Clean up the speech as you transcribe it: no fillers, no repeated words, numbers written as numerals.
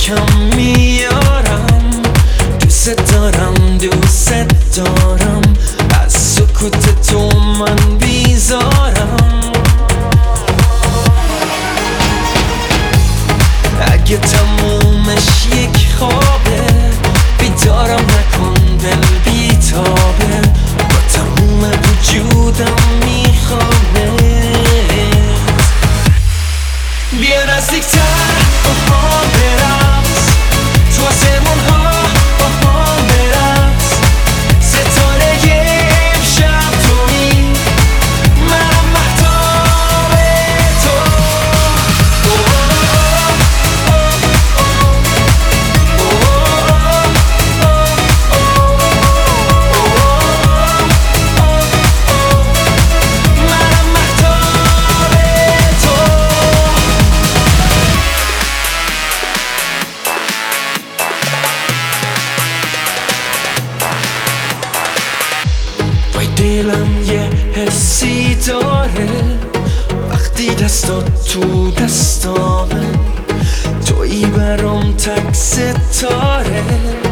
کم میارم. دوست دارم از سکوت تو من بیزارم. اگه تمومش یک خوابه بیدارم نکن، دل بیتابه با تموم وجودم میخوامه. بیا نزدیکتر با هم برقص، تو آسمون ها با هم برقص. ستاره امشب تویی، منم مهتاب تو. منم مهتاب تو. وای دلم یه حسی داره وقتی دستات تو دستامه، تویی برام تک ستاره.